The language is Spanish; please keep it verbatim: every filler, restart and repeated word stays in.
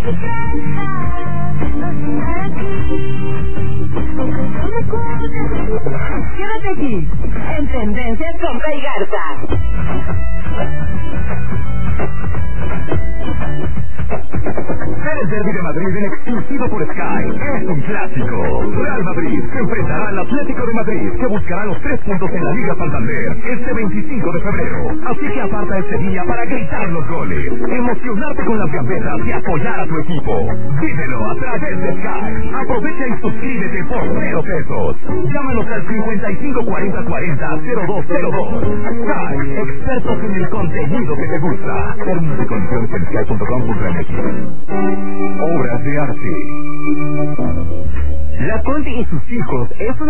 Quédate aquí, en Tendencias con Rey Garza. Ver el Derby de Madrid en exclusivo por Sky es un clásico. Real Madrid se enfrentará al Atlético de Madrid, que buscará los tres puntos en la Liga Santander este veinticinco de febrero. Así que aparta este día para gritar los goles, emocionarte con las gambetas y apoyar a tu equipo. Vívelo a través de Sky. Aprovecha y suscríbete por cero pesos. Llámanos al cincuenta y cinco cuarenta cuarenta cero dos cero dos. Sky, expertos en el contenido que te gusta. Términos y condiciones en sky punto com punto m x. Obras de arte. La Conde y sus hijos es una